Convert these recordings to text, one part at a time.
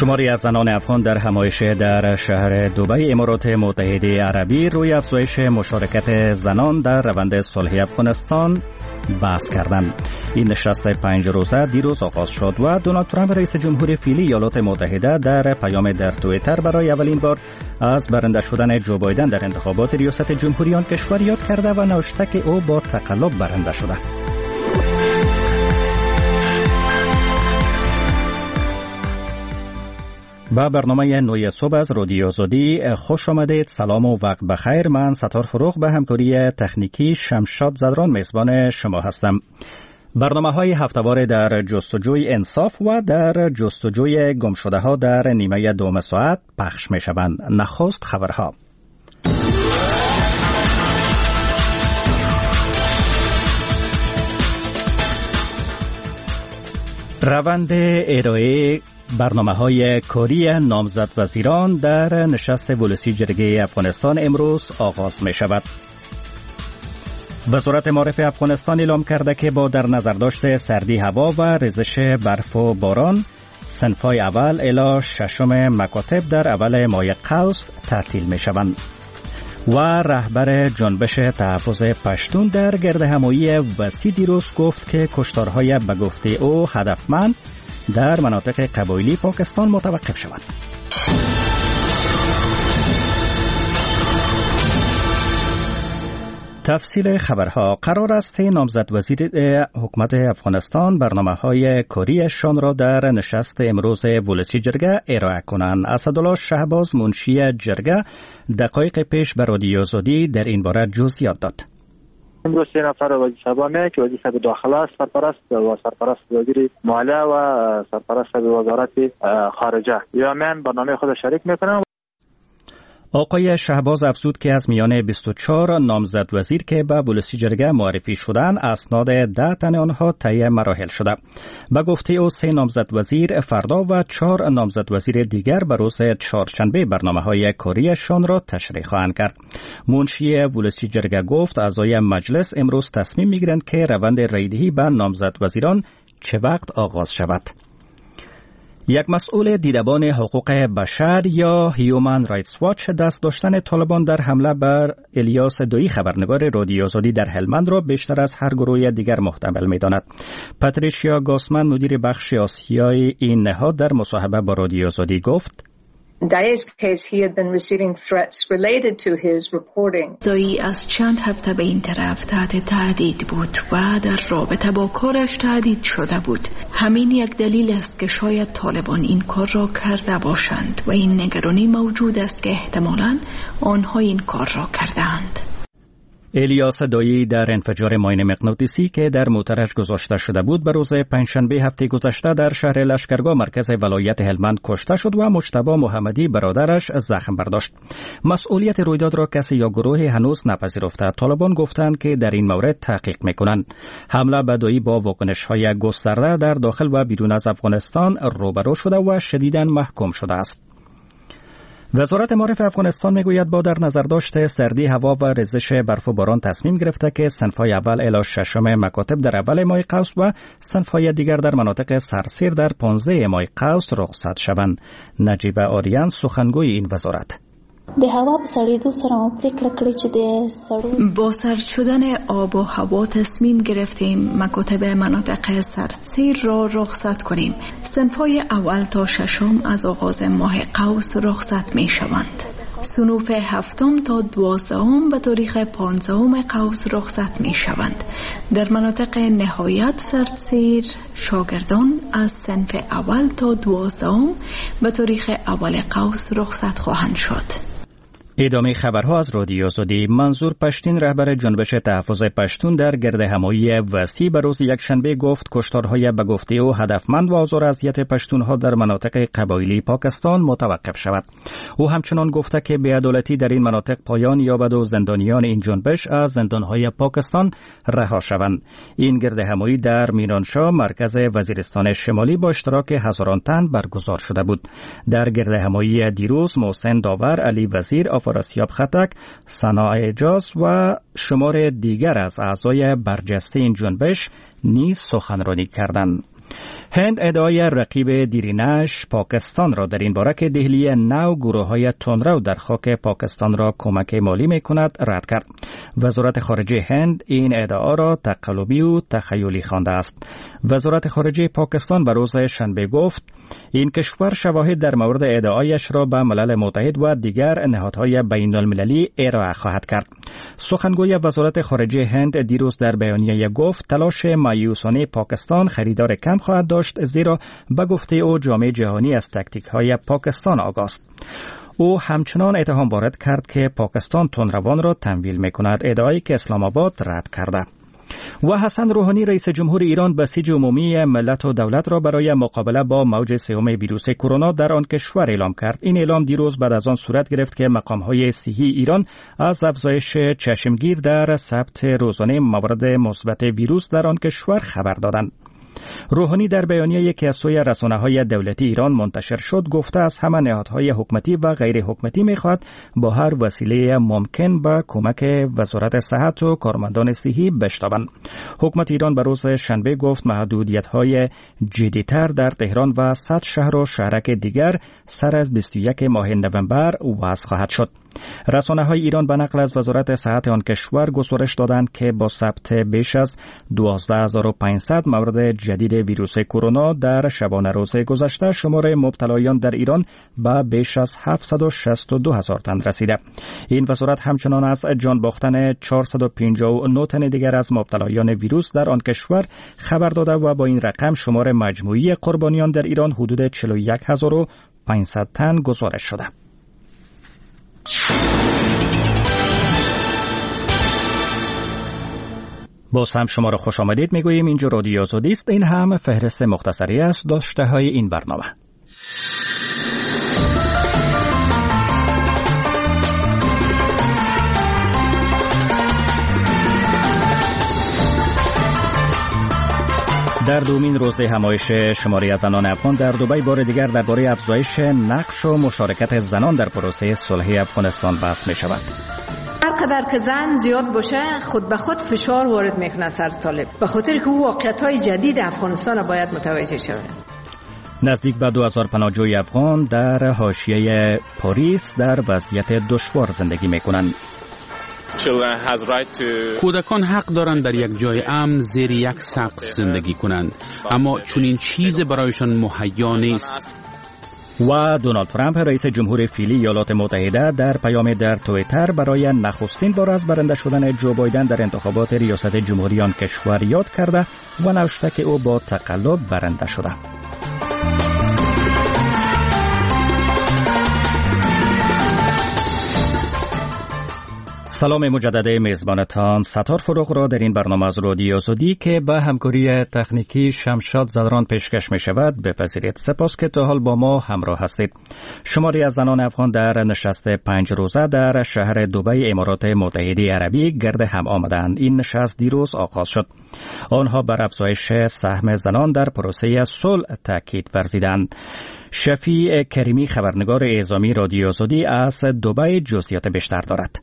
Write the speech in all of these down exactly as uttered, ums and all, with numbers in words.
شماری از زنان افغان در همایش در شهر دبی امارات متحده عربی روی افزایش مشارکت زنان در روند صلح افغانستان بحث کردند. این نشست پنج روزه دیروز آغاز شد و دونالد ترامپ رئیس جمهور فعلی ایالات متحده در پیام در توییتر برای اولین بار از برنده شدن جو بایدن در انتخابات ریاست جمهوری آن کشور یاد کرده و نوشته که او با تقلب برنده شده. با برنامه نوی صبح از رادیو آزادی خوش آمدید. سلام و وقت بخیر. من ستار فروغ به همکاری تکنیکی شمشاد زدران میزبان شما هستم. برنامه های هفته‌وار در جستجوی انصاف و در جستجوی گمشده ها در نیمه دوم ساعت پخش می شوند. نخست خبرها. روند ارائه برنامه های کاری نامزد وزیران در نشست ولسی جرگه افغانستان امروز آغاز می شود. وزارت معارف افغانستان اعلام کرده که با در نظر داشت سردی هوا و ریزش برف و باران صنف‌های اول الی ششم مکاتب در اول ماه قوس تعطیل می شوند. و رهبر جنبش تحفظ پشتون در گردهمایی وسیع دیروز گفت که کشتارهای به گفته او هدفمند در مناطق قبایلی پاکستان متوقف شود. تفصیل خبرها. قرار است نامزد وزیر حکومت افغانستان برنامه‌های کاریشان را در نشست امروز ولسی جرگه ارائه کنند. اسدالله شهباز منشی جرگه دقایق پیش به رادیو آزادی در این باره جزئیات داد. امروز سه نفر وزیر میه که وزیر صاحب داخله است سرپرست و سرپرست وزیر مالیه و سرپرست وزارت خارجه یا من برنامه خود شریک میکنم. آقای شهباز افزود که از میان بیست و چهار نامزد وزیر که به ولسی جرگه معرفی شدند اسناد ده تن آنها طی مراحل شده. به گفته او سه نامزد وزیر فردا و چهار نامزد وزیر دیگر به روز چهارشنبه برنامه‌های کاریشان را تشریح خواهند کرد. منشی ولسی جرگه گفت اعضای مجلس امروز تصمیم میگیرند که روند رایدهی به نامزد وزیران چه وقت آغاز شود. یک مسئول دیدبان حقوق بشر یا هیومن رایتس واچ دست داشتن طالبان در حمله بر الیاس دویی خبرنگار رادیو آزادی در هلمند را بیشتر از هر گروه دیگر محتمل می‌داند. پاتریشیا گاسمن مدیر بخش آسیای این نهاد در مصاحبه با رادیو آزادی گفت Dae's case, he had been receiving threats related to his reporting. زایی از چند هفته به این طرف تحت تهدید بود و در رابطه با کارش تهدید شده بود. همین یک دلیل است که شاید طالبان این کار را کرده باشند و این نگرانی موجود است که احتمالاً آنها این کار را کردند. الیاس دویی در انفجار ماین مغناطیسی که در موترش گذاشته شده بود به روز پنجشنبه هفته گذشته در شهر لشکرگاه مرکز ولایت هلمند کشته شد و مجتبی محمدی برادرش زخم برداشت. مسئولیت رویداد را کسی یا گروهی هنوز نپذیرفته. طالبان گفتند که در این مورد تحقیق میکنند. حمله به دویی با واکنش‌های گسترده در داخل و بیرون از افغانستان روبرو شده و شدیداً محکوم شده است. وزارت معارف افغانستان میگوید با در نظر داشت سردی هوا و ریزش برف و باران تصمیم گرفته که صنف‌های اول الی ششم مکاتب در اول ماه قوس و صنف‌های دیگر در مناطق سرسیر در پانزده ماه قوس رخصت شوند. نجیب آریان سخنگوی این وزارت د هوا په سړېدو سره مو پرېکړه کړې چې د سړو با سرد شدن آب و هوا تصمیم گرفتیم مکاتب مناطق سرسیر را رخصت کنیم. صنف‌های اول تا ششم از آغاز ماه قوس رخصت می شوند. صنوف هفتم تا دوازدهم به تاریخ پانزدهم قوس رخصت می شوند. در مناطق نهایت سردسیر شاگردان از صنف اول تا دوازدهم به تاریخ اول قوس رخصت خواهند شد. ادامه خبرها از رادیو آزادی. منظور پشتین رهبر جنبش تحفظ پشتون در گردهمایی وسیع به روز یکشنبه گفت کشتارهای به گفته او هدفمند و آزار اذیت پشتونها در مناطق قبایلی پاکستان متوقف شود. او همچنان گفته که بی‌عدالتی در این مناطق پایان یابد و زندانیان این جنبش از زندانهای پاکستان رها شوند. این گردهمایی در میرانشاه مرکز وزیرستان شمالی با اشتراک هزاران تن برگزار شده بود. در گردهمایی دیروز محسن داور، علی وزیر، آفراسیاب خطک، ثنا اعجاز و شمار دیگر از اعضای برجسته این جنبش نیز سخنرانی کردند. هند ادعای رقیب دیرینش پاکستان را در این باره که دهلی نو گروه‌های تندرو در خاک پاکستان را کمک مالی می‌کند رد کرد. وزارت خارجه هند این ادعا را تقلبی و تخیلی خوانده است. وزارت خارجه پاکستان به روز شنبه گفت این کشور شواهد در مورد ادعایش را به ملل متحد و دیگر نهادهای بین المللی ارائه خواهد کرد. سخنگوی وزارت خارجه هند دیروز در بیانیه گفت تلاش مایوسانه پاکستان خریدار کم خواهد داشت، زیرا به گفته او جامعه جهانی از تاکتیک‌های پاکستان آگاست. او همچنان اتهام وارد کرد که پاکستان تندروان را تمویل می‌کند، ادعایی که اسلام آباد رد کرده. و حسن روحانی رئیس جمهور ایران بسیج عمومی ملت و دولت را برای مقابله با موج سوم ویروس کرونا در آن کشور اعلام کرد. این اعلام دیروز بعد از آن صورت گرفت که مقام‌های صحی ایران از افزایش چشمگیر در ثبت روزانه موارد مثبت ویروس در آن کشور خبر دادند. روحانی در بیانیه‌ای که از سوی رسانه‌های دولتی ایران منتشر شد گفته از همه نهادهای حکومتی و غیر حکومتی می‌خواهد با هر وسیله ممکن به کمک وزارت صحت و کارمندان صحی بشتابند. حکومت ایران به روز شنبه گفت محدودیت‌های جدی‌تر در تهران و صد شهر و شهرک دیگر سر از بیست و یک ماه نوامبر وضع خواهد شد. رسانه‌های ایران به نقل از وزارت صحت آن کشور گزارش دادند که با ثبت بیش از دوازده هزار و پانصد مورد جدید ویروس کرونا در شبانه روز گذشته شمار مبتلایان در ایران به بیش از هفتصد و شصت و دو هزار تن رسیده. این وزارت همچنان از جان باختن چهارصد و پنجاه و نه تن دیگر از مبتلایان ویروس در آن کشور خبر داده و با این رقم شمار مجموعی قربانیان در ایران حدود چهل و یک هزار و پانصد تن گزارش شده. باز هم شما را خوش آمدید میگوییم. اینجا رادیو آزادی است. این هم فهرست مختصری است داشته های این برنامه. در دومین روز همایش شماری زنان افغان در دبی بار دیگر درباره افزایش نقش و مشارکت زنان در پروسه صلح افغانستان بحث می شود. هر قدر که زن زیاد باشه خود به خود فشار وارد میکنه سر طالب، به خاطر که او واقعیت‌های جدید افغانستان باید متوجه شود. نزدیک به دو هزار پناهجوی افغان در حاشیه پاریس در وضعیت دشوار زندگی میکنند. کودکان حق دارند در یک جای امن زیر یک سقف زندگی کنند، اما چون این چیز برایشان مهیا نیست. و دونالد ترامپ رئیس جمهور فعلی ایالات متحده در پیام در توییتر برای نخستین بار از برنده شدن جو بایدن در انتخابات ریاست جمهوری آن کشور یاد کرده و نوشته که او با تقلب برنده شده. سلام مجدد میزبانتان ستار فروغ را در این برنامه از رادیو آزادی که به همکاری تکنیکی شمشاد زدران پیشکش می شود بپذیرید. سپاس که تا حال با ما همراه هستید. شماری از زنان افغان در نشست پنج روزه در شهر دبی امارات متحده عربی گرد هم آمدند. این نشست دیروز آغاز شد. آنها بر افزایش سهم زنان در پروسه صلح تاکید ورزیدند. شفیع کریمی خبرنگار اعزامی رادیو آزادی از دبی جزئیات بیشتر دارد.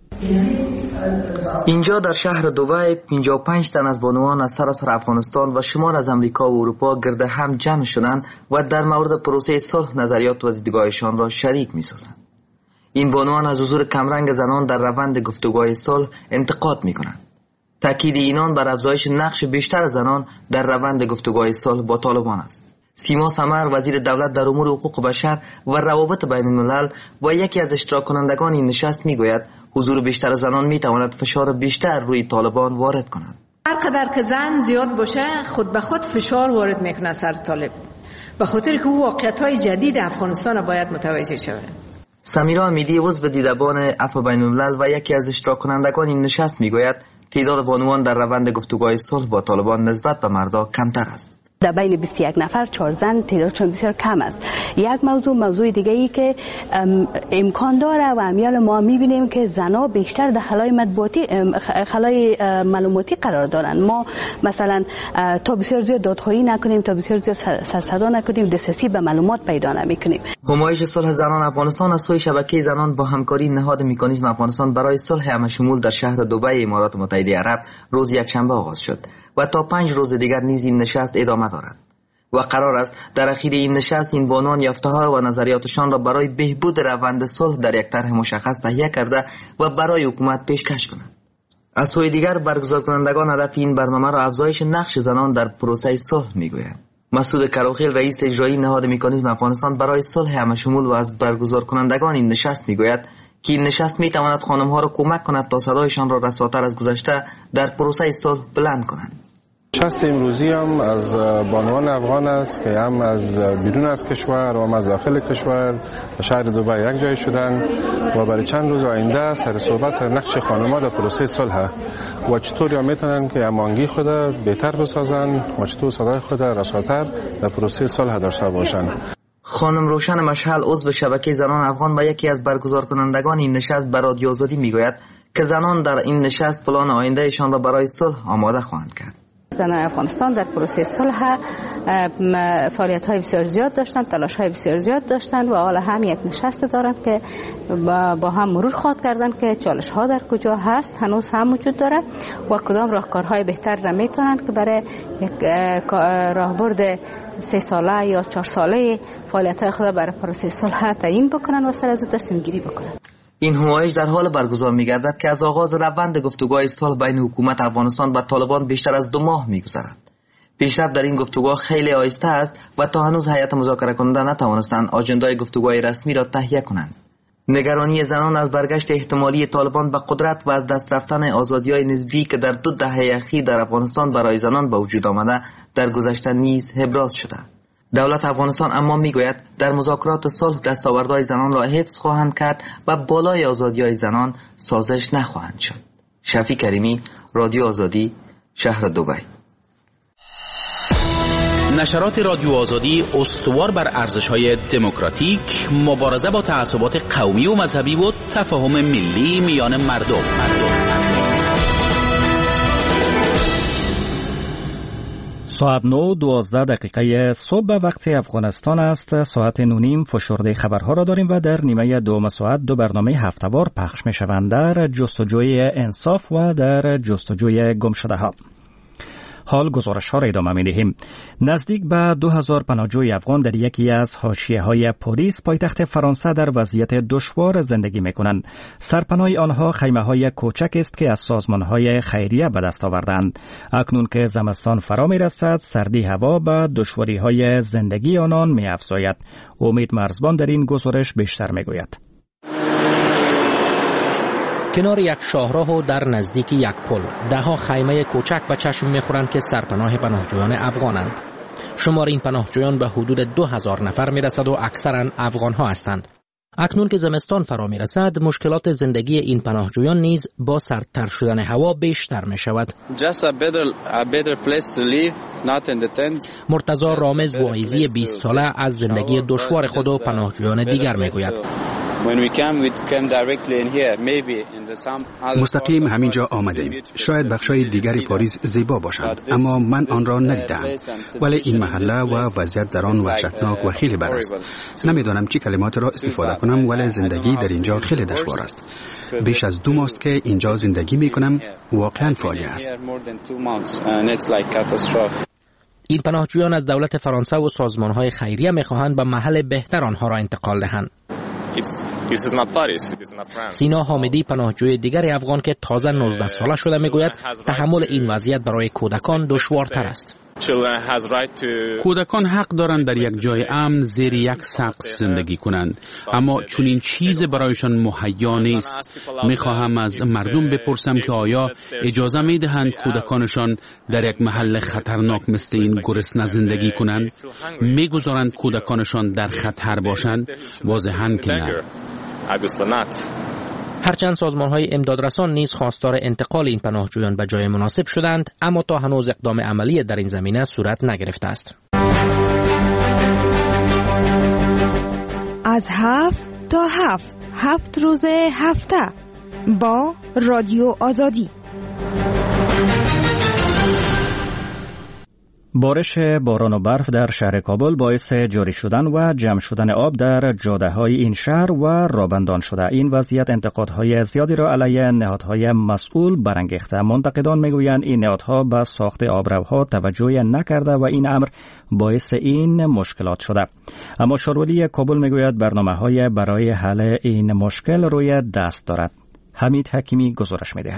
اینجا در شهر دبی پنجاه و پنج تن از بانوان از سراسر افغانستان و شمار از امریکا و اروپا گرد هم جمع شدند و در مورد پروسه صلح نظریات و دیدگاهشان را شریک می‌سازند. این بانوان از حضور کمرنگ زنان در روند گفتگوهای صلح انتقاد می‌کنند. تاکید اینان بر افزایش نقش بیشتر زنان در روند گفتگوهای صلح با طالبان است. سیما سمر وزیر دولت در امور حقوق بشر و روابط بین الملل و یکی از اشتراک کنندگان این نشست میگوید حضور بیشتر زنان میتواند فشار بیشتر روی طالبان وارد کند. هر قدر که زن زیاد باشه خود به خود فشار وارد میکنه سر طالب، به خاطر که او واقعیت‌های جدید افغانستان باید متوجه شود. سمیرا امیدی عضو دیدبان عفو بین الملل و یکی از اشتراک کنندگان این نشست میگوید تعداد بانوان در روند گفتگوهای صلح با طالبان نسبت به مردا کمتر است. در بین بیست و یک نفر چهار زن تعدادشان بسیار کم است. یک موضوع موضوع دیگه ای که امکان داره و امیال ما میبینیم که زنها بیشتر در خلای مطبوعاتی خلای معلوماتی قرار دارند. ما مثلا تا بسیار زیاد دادخواهی نکنیم، تا بسیار زیاد سرصدا نکنیم، دسترسی به معلومات پیدا نمیکنیم. همایش صلح زنان افغانستان از سوی شبکه زنان با همکاری نهاد مکانیزم افغانستان برای صلح همشمول در شهر دبی امارات متحده عرب روز یکشنبه آغاز شد و تا پنج روز دیگر نیز این نشست ادامه دارد. و قرار است در اخیر این نشست این بانوان یافته‌ها و نظریاتشان را برای بهبود روند صلح در یک طرح مشخص تهیه کرده و برای حکومت پیشکش کنند. از سوی دیگر برگزار کنندگان هدف این برنامه را افزایش نقش زنان در پروسه صلح میگویند. مسعود کراخیل رئیس اجرایی نهاد مکانیزم افغانستان برای صلح همشمول و از برگزار کنندگان این نشست میگوید که این نشست میتواند خانم‌ها را کمک کند تا صدایشان را رساتر از گذشته در پروسه صلح بلند کنند. نشست امروزی هم از بانوان افغان است که هم از بیرون از کشور و هم از داخل کشور و شهر دبی یک جای شدن و برای چند روز آینده سر صحبت سر نقش خانم‌ها در پروسه صلح و چطور یا میتونن که هماهنگی خود بهتر بسازن و چطور صدای خود رساتر در پروسه صلح داشته باشند. خانم روشن مشعل عضو شبکه زنان افغان و یکی از برگزار کنندگان این نشست به رادیو آزادی میگوید که زنان در این نشست پلان آیندهشان را برای صلح آماده خواهند کرد. زنان افغانستان در پروسه صلح فعالیت‌های بسیار زیاد داشتند، تلاش‌های بسیار زیاد داشتند و حالا هم یک نشست دارند که با هم مرور خواهد کردند که چالش‌ها در کجا هست، هنوز هم وجود دارد و کدام راهکارهای بهتر را میتونند که برای یک راهبرد سه ساله یا چهار ساله فعالیت‌های خود برای پروسه صلح تعیین بکنند و سر از او تصمیم گیری بکنند. این همایش در حال برگزار می‌گردد که از آغاز روند گفتگوهای صلح بین حکومت افغانستان و طالبان بیشتر از دو ماه می‌گذرد. پیشرفت در این گفتگوها خیلی آهسته است و تا هنوز هیئت مذاکره کننده نتوانستند آجندای گفتگوهای رسمی را تهیه کنند. نگرانی زنان از برگشت احتمالی طالبان به قدرت و از دست رفتن آزادی‌های نسبی که در دو دهه اخیر در افغانستان برای زنان به وجود آمده در گذشته نیز ابراز شده. دولت افغانستان اما میگوید در مذاکرات صلح دستاوردهای زنان را حفظ خواهند کرد و بالای آزادی‌های زنان سازش نخواهند شد. شفیع کریمی، رادیو آزادی، شهر دبی. نشرات رادیو آزادی استوار بر ارزش‌های دموکراتیک، مبارزه با تعصبات قومی و مذهبی و تفاهم ملی میان مردم. ساعت نو دوازده دقیقه صبح به وقت افغانستان است. ساعت نونیم فشرده خبرها را داریم و در نیمه دوم ساعت دو برنامه هفته‌وار پخش می شوند در جستجوی انصاف و در جستجوی گمشده ها. حال گزارش ها را ادامه می دهیم. نزدیک به دو هزار پناهجوی افغان در یکی از حاشیه های پاریس پایتخت فرانسه در وضعیت دشوار زندگی می کنند. سرپناه آنها خیمه های کوچک است که از سازمان های خیریه به دست آوردند. اکنون که زمستان فرا می رسد، سردی هوا به دشواری های زندگی آنان می افزاید. امید مرزبان در این گزارش بیشتر می گوید. کنار یک شاهراه و در نزدیک یک پل دهها خیمه کوچک به چشم می‌خورند که سرپناه پناهجویان افغانند. شمار این پناهجویان به حدود دو هزار نفر می‌رسد و اکثراً افغان‌ها هستند. اکنون که زمستان فرا می‌رسد، مشکلات زندگی این پناهجویان نیز با سردتر شدن هوا بیشتر می‌شود. مرتضی رامز واعظی بیست ساله از زندگی دشوار خود و پناهجویان دیگر می‌گوید. مستقیم همینجا آمدیم. شاید بخشای دیگری پاریس زیبا باشند، اما من آن را ندیدم. ولی این محله و وضعیت در آن وحشتناک و خیلی بد است. نمیدانم چه کلمات را استفاده کنم، ولی زندگی در اینجا خیلی دشوار است. بیش از دو ماست که اینجا زندگی می کنم. واقعا فاجعه است. این پناهجویان از دولت فرانسه و سازمان‌های خیریه می‌خواهند به محل بهتر آنها را انتقال دهند. سینا حامدی پناهجوی دیگر افغان که تازه نوزده ساله شده میگوید تحمل این وضعیت برای کودکان دشوارتر است. کودکان حق دارند در یک جای امن زیر یک سقف زندگی کنند، اما چون این چیز برایشان مهیا نیست. میخواهم از مردم بپرسم که آیا اجازه میدهند کودکانشان در یک محل خطرناک مثل این گرسنه زندگی کنند؟ میگذارند کودکانشان در خطر باشند؟ واضحاً که نه. هرچند سازمان‌های امدادرسان نیز خواستار انتقال این پناهجویان به جای مناسب شدند، اما تا هنوز اقدام عملی در این زمینه صورت نگرفته است. از هفت تا هفت هفت روز هفته با رادیو آزادی. بارش باران و برف در شهر کابل باعث جاری شدن و جمع شدن آب در جاده‌های این شهر و رابندان شده. این وضعیت انتقادهای زیادی را علیه نهادهای مسئول برانگیخته. منتقدان میگویند این نهادها به ساخت آبروها توجه نکرده و این امر باعث این مشکلات شده. اما شارولی کابل میگوید برنامه‌های برای حل این مشکل روی دست دارد. حمید حکیمی گزارش می‌دهد.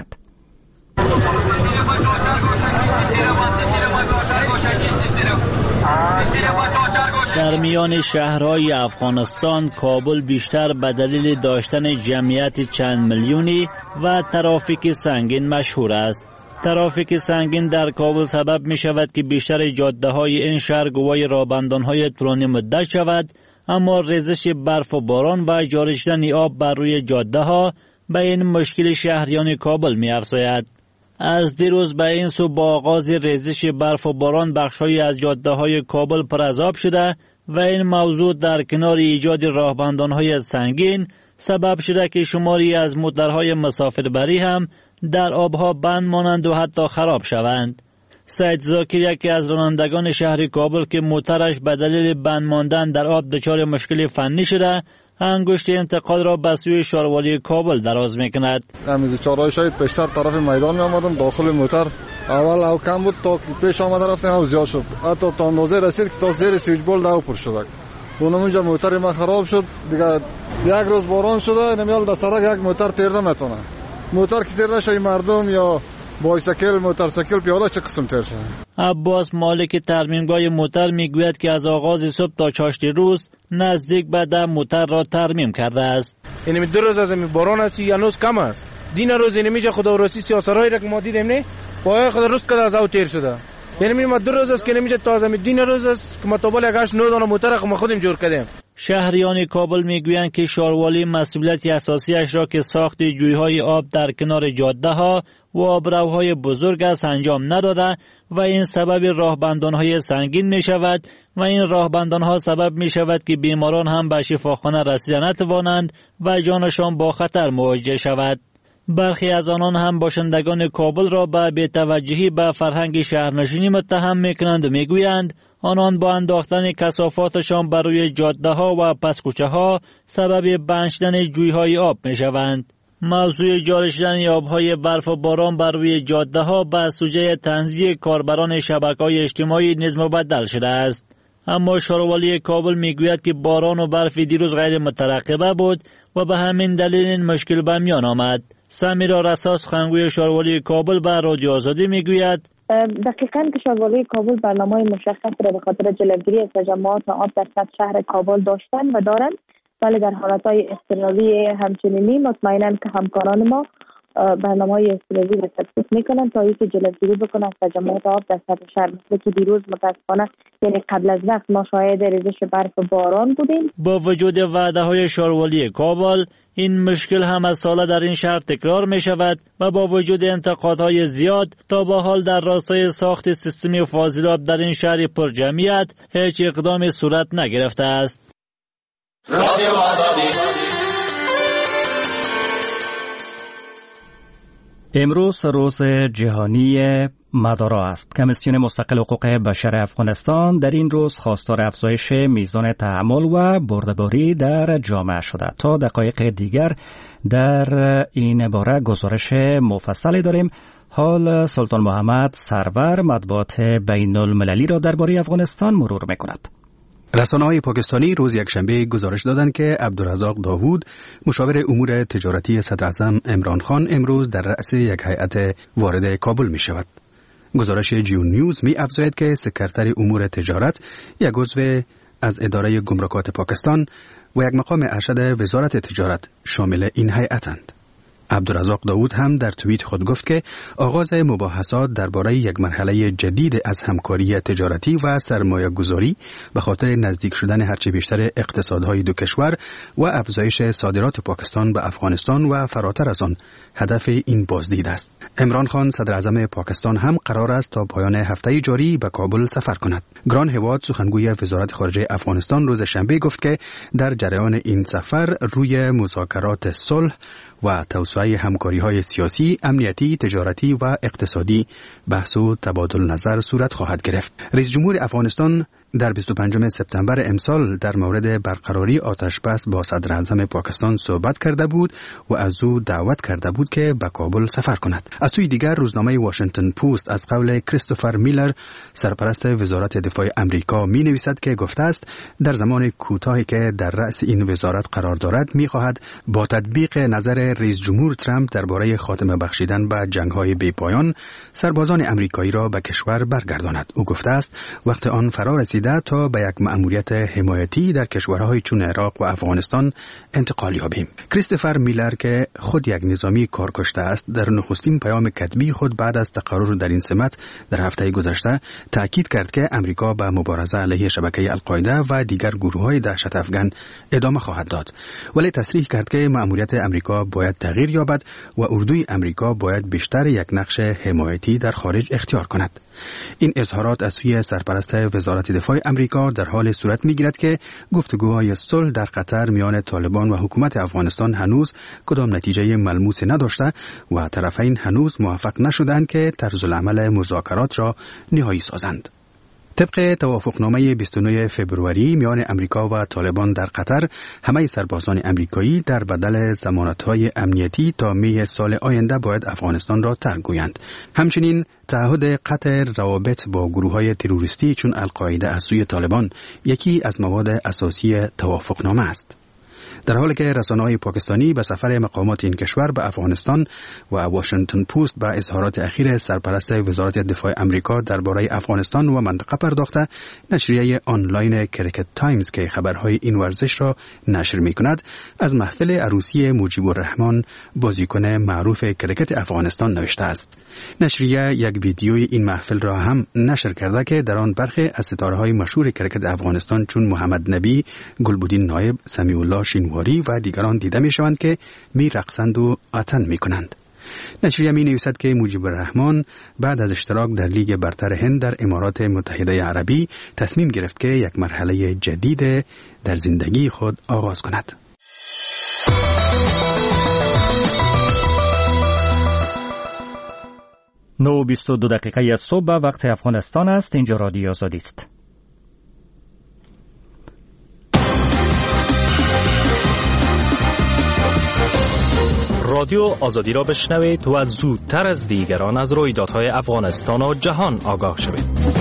در میان شهرهای افغانستان کابل بیشتر به دلیل داشتن جمعیت چند میلیونی و ترافیک سنگین مشهور است. ترافیک سنگین در کابل سبب می شود که بیشتر جاده های این شهر گواه رابندان های طولانی مدت شود، اما ریزش برف و باران و جاری شدن آب بر روی جاده ها به این مشکل شهریان کابل می افزاید. از دیروز به این سو با آغاز ریزش برف و باران بخش‌های از جاده‌های کابل پر از آب شده و این موضوع در کنار ایجاد راهبندان‌های سنگین سبب شده که شماری از موتورهای مسافربری هم در آبها بند مانند و حتی خراب شوند. سید زاکر یکی از رانندگان شهر کابل که موترش به دلیل بند ماندن در آب دچار مشکل فنی شده، انگشت انتقاد را به سوی شاروالی کابل دراز میکند. امیز چهارراه شاید پیشتر طرف میدان می آمدم، داخل موتر اول او کم بود تا پیش آمده رفتم او زیاد شد، حتی تا اندازه رسید که تا زیر سویچ بولد او پر شد. اونم اونجا موتر ما خراب شد دیگه. یک روز باران شده نمیال در سرک یک موتر تیر نمیتونه. موتر که تیر نشه مردم یا بایسکل موتورسیکل پیاده چه قسم تیر شده. عباس مالک ترمیمگاه موتر میگوید که از آغاز صبح تا چاشت روز نزدیک به ده موتر را ترمیم کرده است. یعنی دو روز از باران است یا هنوز کم است. دین روز نمیشه خدا راستی سیاسرای را که ما دیدیم نه پای خدا روز کده از او تیر شده. یعنی ما دو روز است که نمیشه تازه دین روز است که ما تا بالا گاش نه دانه موتر خو ما خودیم جور کردیم. شهریان کابل میگویند که شاروالی مسئولیت اساسیش را که ساخت جویهای آب در کنار جاده ها و آبروهای بزرگ است انجام نداده و این سبب راهبندانهای سنگین می شود و این راهبندانها سبب می شود که بیماران هم به شفاخانه رسیدن نتوانند و جانشان با خطر مواجه شود. برخی از آنان هم باشندگان کابل را به بی‌توجهی به فرهنگ شهرنشینی متهم میکنند و میگویند آنان با انداختن کثافاتشان بر روی جاده ها و پس کوچه ها سبب بند شدن جویهای آب می شوند. موضوع جاری شدن آبهای برف و باران بر روی جاده ها به سوژه طنزی کاربران شبکه‌های اجتماعی نیز مبدل شده است. اما شاروالی کابل میگوید که باران و برف دیروز غیر مترقبه بود و به همین دلیل این مشکل به میان آمد. سمیرا رساس سخنگوی شاروالی کابل به رادیو آزادی میگوید دقیقاً که شاروالی کابل برنامه مشخص را به خاطر جلوگیری از تجمعات آب در سطح شهر کابل داشتن و دارند، ولی در حالتهای اضطراری همچنینی مطمئناً که همکاران ما برنامه‌های اضطراری را تطبیق میکنند تا اینکه جلوگیری بکنند از تجمعات آب در سطح شهر، مثل که دیروز متاسفانه یعنی قبل از وقت ما شاهد ریزش برف و باران بودیم. با وجود وعده‌های شاروالی کابل این مشکل هم از سال در این شهر تکرار می شود و با وجود انتقادهای زیاد تا به حال در راستای ساخت سیستم فاضلاب در این شهر پر جمعیت هیچ اقدامی صورت نگرفته است. رادیو آزادی. امروز روز جهانی مدارا است. کمیسیون مستقل حقوق بشر افغانستان در این روز خواستار افزایش میزان تحمل و بردباری در جامعه شده. تا دقایق دیگر در این باره گزارش مفصلی داریم. حال سلطان محمد سرور مطبوعات بین المللی را درباره افغانستان مرور میکند. رسانه‌های پاکستانی روز یکشنبه گزارش دادند که عبدالرزاق داوود مشاور امور تجارتی صدر اعظم عمران خان امروز در رأس یک هیئت وارد کابل می شود. گزارش جیون نیوز می افزاید که سکرتر امور تجارت یک عضو از اداره گمرکات پاکستان و یک مقام ارشد وزارت تجارت شامل این هیئتند. عبدالرزاق داوود هم در توییت خود گفت که آغاز مباحثات درباره یک مرحله جدید از همکاری تجارتی و سرمایه گذاری به خاطر نزدیک شدن هرچه بیشتر اقتصادهای دو کشور و افزایش صادرات پاکستان به افغانستان و فراتر از آن هدف این بازدید است. عمران خان صدر اعظم پاکستان هم قرار است تا پایان هفته جاری به کابل سفر کند. گران هواد سخنگوی وزارت خارجه افغانستان روز شنبه گفت که در جریان این سفر روی مذاکرات صلح و توسعه همکاری‌های سیاسی، امنیتی، تجارتی و اقتصادی بحث و تبادل نظر صورت خواهد گرفت. رئیس جمهور افغانستان در بیست و پنجم سپتامبر امسال در مورد برقراری آتش بس با صدر اعظم پاکستان صحبت کرده بود و از او دعوت کرده بود که به کابل سفر کند. از سوی دیگر روزنامه واشنگتن پست از قول کریستوفر میلر سرپرست وزارت دفاع امریکا می نویسد که گفته است در زمان کوتاهی که در رأس این وزارت قرار دارد می خواهد با تطبیق نظر رئیس جمهور ترامپ درباره خاتمه بخشیدن به جنگ‌های بی‌پایان سربازان امریکایی را به کشور برگرداند. او گفته است وقت آن فرا رسیده تا به یک مأموریت حمایتی در کشورهای چون عراق و افغانستان انتقال یابیم. کریستوفر میلر که خود یک نظامی کارکشته است در نخستین پیام کتبی خود بعد از تقرر در این سمت در هفته گذشته تأکید کرد که امریکا به مبارزه علیه شبکه القاعده و دیگر گروه‌های دهشت افغان ادامه خواهد داد، ولی تصریح کرد که مأموریت امریکا باید تغییر یابد و اردوی امریکا باید بیشتر یک نقش حمایتی در خارج اختیار کند. این اظهارات از سوی سرپرست وزارت دفاع امریکا در حال صورت می‌گیرد که گفتگوهای صلح در قطر میان طالبان و حکومت افغانستان هنوز کدام نتیجه ملموس نداشته و طرفین هنوز موفق نشدند که طرز العمل مذاکرات را نهایی سازند. طبق توافقنامه بیست و نهم فوریه میان امریکا و طالبان در قطر، همه سربازان امریکایی در بدل ضمانت‌های امنیتی تا می سال آینده باید افغانستان را ترک گویند. همچنین تعهد قطع روابط با گروه‌های تروریستی چون القاعده از سوی طالبان یکی از مواد اساسی توافقنامه است. در حالی که رسانه‌های پاکستانی به سفر مقامات این کشور به افغانستان و واشنگتن پست به اظهارات اخیر سرپرست وزارت دفاع امریکا درباره افغانستان و منطقه پرداخته، نشریه آنلاین کریکت تایمز که خبرهای این ورزش را نشر می‌کند از محفل عروسی مجیب الرحمن بازیکن معروف کریکت افغانستان نوشته است. نشریه یک ویدیوی این محفل را هم نشر کرده که در آن برخی از ستاره‌های مشهور کریکت افغانستان چون محمد نبی، گلبدین نایب، سمیع الله شینواری و دیگران دیده می شوند که می رقصند و آتن می کنند. نشریه می نویسد که مجیب الرحمن بعد از اشتراک در لیگ برتر هند در امارات متحده عربی تصمیم گرفت که یک مرحله جدید در زندگی خود آغاز کند. نه و بیست و دو دقیقه از صبح وقت افغانستان است. اینجا رادیو آزادی است. رادیو آزادی را بشنوید و زودتر از دیگران از رویدادهای افغانستان و جهان آگاه شوید.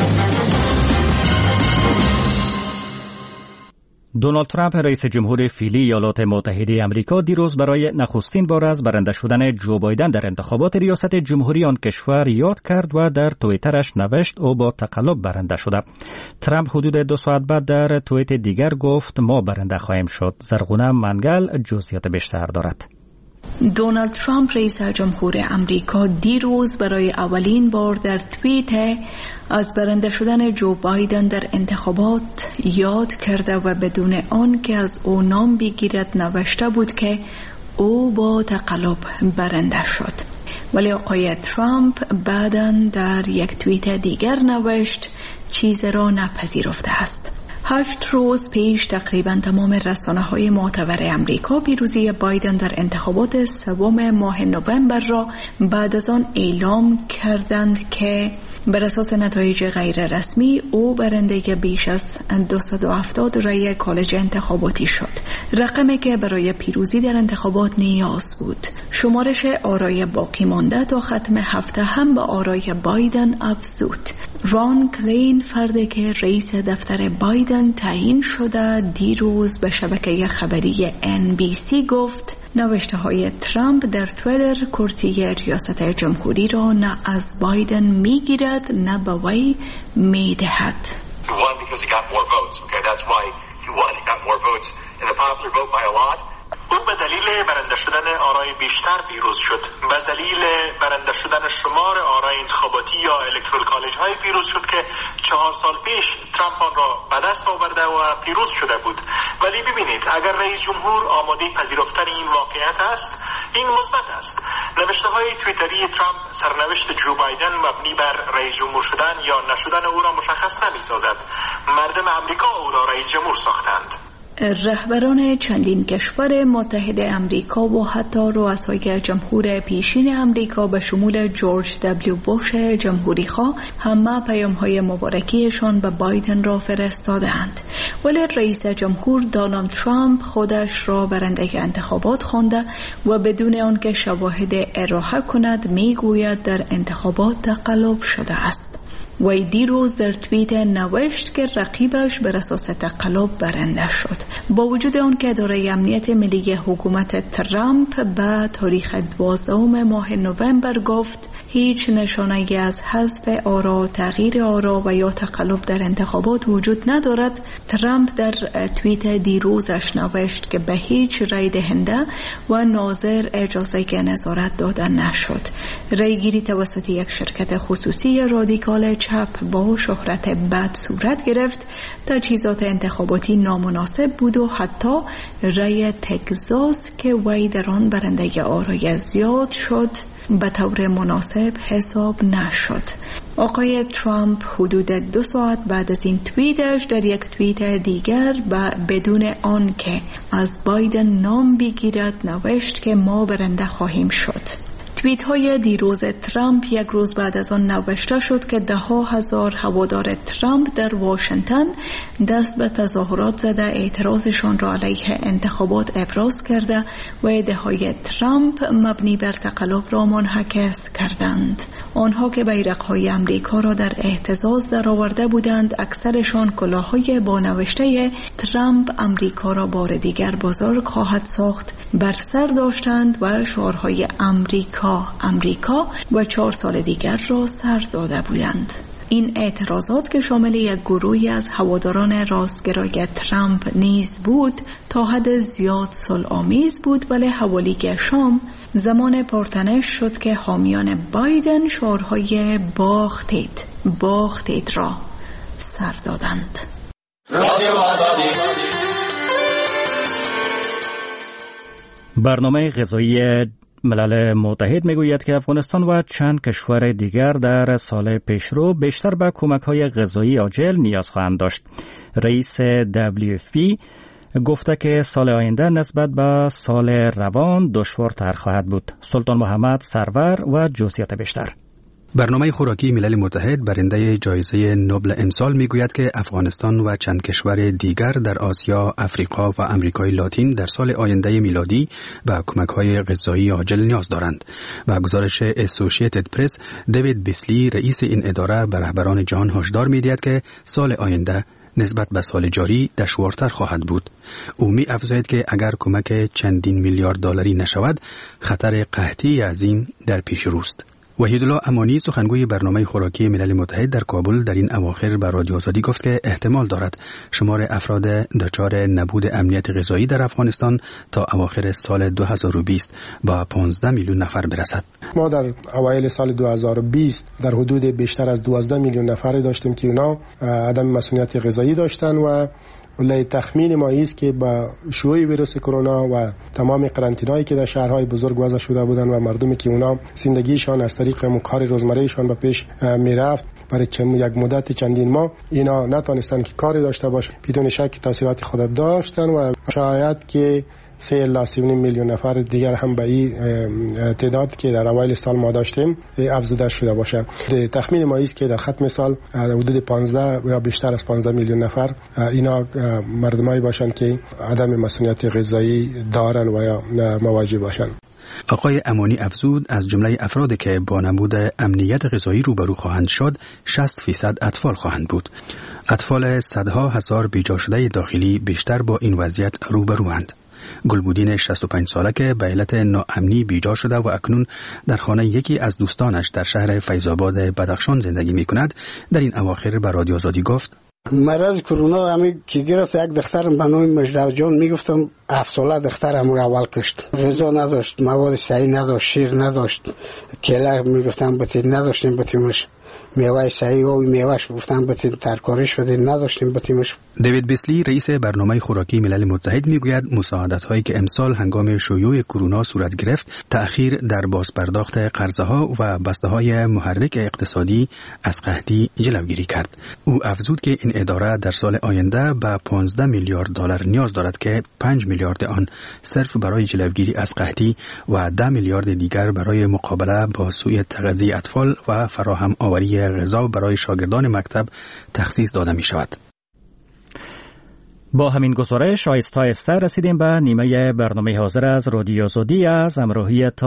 دونالد ترامپ رئیس جمهور فعلی ایالات متحده آمریکا دیروز برای نخستین بار از برنده شدن جو بایدن در انتخابات ریاست جمهوری آن کشور یاد کرد و در توییترش نوشت او با تقلب برنده شده. ترامپ حدود دو ساعت بعد در توییت دیگر گفت ما برنده خواهیم شد. زرغونه منگل جزئیات بیشتر دارد. دونالد ترامپ رئیس جمهور امریکا دیروز برای اولین بار در توییت از برنده شدن جو بایدن در انتخابات یاد کرده و بدون آن که از او نام بگیرد نوشته بود که او با تقلب برنده شد. ولی آقای ترامپ بعداً در یک توییت دیگر نوشت چیز را نپذیرفته است. هشت روز پیش تقریبا تمام رسانه‌های معتبر امریکا پیروزی بایدن در انتخابات سوم ماه نوامبر را بعد از آن اعلام کردند که بر اساس نتایج غیر رسمی او برنده بیش از دویست و هفتاد رای کالج انتخاباتی شد، رقمی که برای پیروزی در انتخابات نیاز بود. شمارش آرای باقی مانده تا ختم هفته هم به آرای بایدن افزود. ران کلین، فردی که رئیس دفتر بایدن تعیین شده، دیروز به شبکه خبری ان بی سی گفت نوشته های ترامپ در تویتر کرسی ریاست جمهوری را نه از بایدن می گیرد نه به وی می دهد. او به دلیل برنده شدن آرای بیشتر پیروز شد. به دلیل برنده شدن شمار آرای انتخاباتی یا الکترال کالج های پیروز شد که چهار سال پیش ترامپ آن را به دست آورده و پیروز شده بود. ولی ببینید اگر رئیس جمهور آماده پذیرفتن این واقعیت است، این مثبت است. نوشته های توییتری ترامپ سرنوشت جو بایدن مبنی بر رئیس جمهور شدن یا نشدن او را مشخص نمی سازد. مردم آمریکا او را رئیس جمهور ساختند. رهبران چندین کشور متحد امریکا و حتی رؤسای جمهور پیشین امریکا به شمول جورج دبلیو بوش جمهوری خواه همه پیام‌های مبارکیشان به بایدن را فرستادند، ولی رئیس جمهور دونالد ترامپ خودش را برنده انتخابات خوانده و بدون آنکه شواهد ارائه کند میگوید در انتخابات تقلب شده است. وی دیروز در توییت نوشت که رقیبش بر اساس تقلب برنده شد. با وجود آن که اداره امنیت ملی حکومت ترامپ به تاریخ دوازدهم ماه نوامبر گفت هیچ نشانه‌ای از حذف آرا، تغییر آرا و یا تقلب در انتخابات وجود ندارد، ترامپ در توییت دیروزش نوشت که به هیچ رای دهنده و ناظر اجازه نظارت داده نشد. رایگیری توسط یک شرکت خصوصی رادیکال چپ با شهرت بد صورت گرفت، تجهیزات انتخاباتی نامناسب بود و حتی رای تگزاس که وی در آن برنده آرای زیاد شد به طور مناسب حساب نشد. آقای ترامپ حدود دو ساعت بعد از این توییتش در یک توییت دیگر و بدون آن که از بایدن نام بگیرد نوشت که ما برنده خواهیم شد. توییت های دیروز ترامپ یک روز بعد از آن نوشته شد که ده ها هزار هوادار ترامپ در واشنگتن دست به تظاهرات زده اعتراضشان را علیه انتخابات ابراز کرده و ادعاهای ترامپ مبنی بر تقلب را منعکس کردند. آنها که بیرق‌های امریکا را در اهتزاز درآورده بودند، اکثرشان کلاه‌های با نوشته ترامپ امریکا را بار دیگر بزرگ خواهد ساخت بر سر داشتند و شعارهای امریکا امریکا و چهار سال دیگر را سر داده بودند. این اعتراضات که شامل یک گروهی از هواداران راستگرای ترامپ نیز بود تا حد زیاد صلح‌آمیز بود، ولی حوالی شام زمان پرتنش شد که حامیان بایدن شعارهای باختید باختید را سر دادند. برنامه غذایی ملل متحد میگوید که افغانستان و چند کشور دیگر در سال پیشرو بیشتر به کمک‌های غذایی عاجل نیاز خواهند داشت. رئیس دبلیو اف پی گفته که سال آینده نسبت به سال روان دشوارتر خواهد بود. سلطان محمد سرور و جزئیات بیشتر. برنامه خوراکی ملل متحد برنده جایزه نوبل امسال میگوید که افغانستان و چند کشور دیگر در آسیا، افریقا و امریکای لاتین در سال آینده میلادی به کمک‌های غذایی عاجل نیاز دارند. و گزارش اسوسییتد پرس، دیوید بیسلی رئیس این اداره به رهبران جهان هشدار می‌دهد که سال آینده نسبت به سال جاری دشوارتر خواهد بود. او می افزاید که اگر کمک چندین میلیارد دلاری نشود، خطر قحطی عظیم در پیش روست. وحیدالله امانی سخنگوی برنامه خوراکی ملل متحد در کابل در این اواخر به رادیو آزادی گفت که احتمال دارد شمار افراد دچار نبود امنیت غذایی در افغانستان تا اواخر سال دو هزار و بیست با پانزده میلیون نفر برسد. ما در اوایل سال دو هزار و بیست در حدود بیشتر از دوازده میلیون نفر داشتیم که اونا عدم مسئولیت غذایی داشتن و ولی تخمین ما است که با شیوع ویروس کرونا و تمام قرنطینه‌ای که در شهرهای بزرگ وضع شده بودند و مردمی که اونا زندگیشان از طریق کار روزمرهشان به پیش میرفت برای یک مدت چندین ماه اینا نتونستن که کاری داشته باشن، بدون شک تاثیرات خود داشتن و شاید که سه الی سه میلیون نفر دیگر هم به این تعداد که در اوایل سال ما داشتیم افزوده شده باشه. تخمین ما است که در ختم سال حدود پانزده یا بیشتر از پانزده میلیون نفر اینا مردمایی باشند که عدم مسئولیت غذایی دارن و یا مواجه باشند. آقای امانی افزود از جمله افرادی که با نبود امنیت غذایی روبرو خواهند شد، شصت فیصد اطفال خواهند بود. اطفال صدها هزار بیجا شده داخلی بیشتر با این وضعیت روبروند. گلبودین شصت و پنج ساله که به علت ناامنی بیجا شده و اکنون در خانه یکی از دوستانش در شهر فیض‌آباد بدخشان زندگی می کند، در این اواخر به رادیو آزادی گفت: مرض کرونا همی که گرفت، یک دخترم به نام مجدو جان میگفتم هفت ساله دخترم رو اول کشت. غذا نداشت، مواد صحی نداشت، شیر نداشت، کله میگفتم بتید نداشتیم بتیمش، میوه صحی و میوهش گفتم بتید ترکاریش بده نداشتیم بتیمش. دیوید بیسلی رئیس برنامه خوراکی ملل متحد میگوید مساعدت هایی که امسال هنگام شیوع کرونا صورت گرفت، تأخیر در بازپرداخت قرضه ها و بسته های محرک اقتصادی از قحطی جلوگیری کرد. او افزود که این اداره در سال آینده به پانزده میلیارد دلار نیاز دارد که پنج میلیارد آن صرف برای جلوگیری از قحطی و ده میلیارد دیگر برای مقابله با سوء تغذیه اطفال و فراهم آوری غذا برای شاگردان مکتب تخصیص داده می شود. با همین گزارش آهسته آهسته رسیدیم به نیمه برنامه حاضر از رادیو زودی از همراهی تا